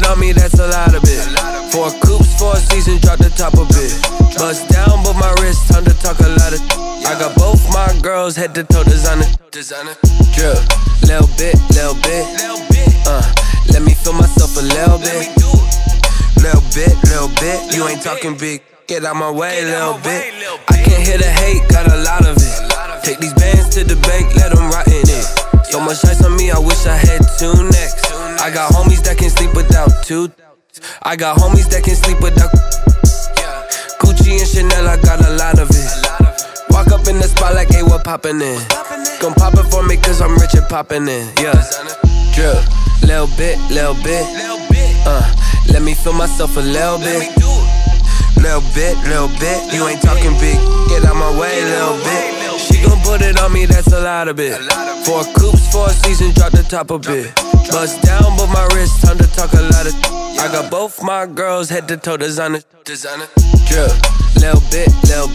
on me, that's a lot of it. 4 coops, 4 seasons, drop the top a bit. Bust down, but my wrist, time to talk a lot of. I got both my girls, head to toe designer. Drip, little bit. Let me feel myself a little bit. Little bit. You ain't talking big. Get out my way, little bit. I can't hear the hate, got a lot of it. Take these bands to the bank, let them rot in it. So much ice on me, I wish I had 2 necks. I got homies that can sleep without 2. I got homies that can sleep without. Gucci and Chanel, I got a lot of it. Walk up in the spot like, hey, what poppin' in? Gon' pop it for me cause I'm rich and poppin' in. Yeah, drip, little bit. Let me feel myself a little bit. Little bit. You ain't talking big. Get out my way, little bit. She gon' put it on me, that's a lot of it. 4 coops, 4 seasons, drop the top a bit. Bust down, but my wrist, time to talk a lot of. I got both my girls, head to toe designer. Drip, little bit.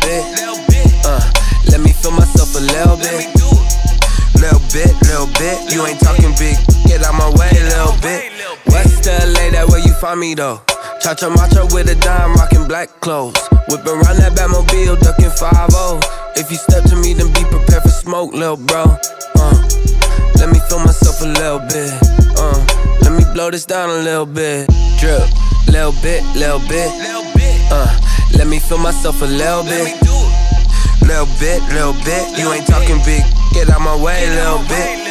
Let me feel myself a little bit. Little bit. You ain't talking big. Get out my way, little bit. West LA, that where you find me though. Cha-cha matcha with a dime, rockin' black clothes. Whip around that Batmobile, duckin' 5-0. If you step to me, then be prepared for smoke, lil' bro. Let me feel myself a little bit. Let me blow this down a little bit. Drip, little bit. Let me feel myself a little bit. Little bit. You ain't talking big. Get out my way, little bit.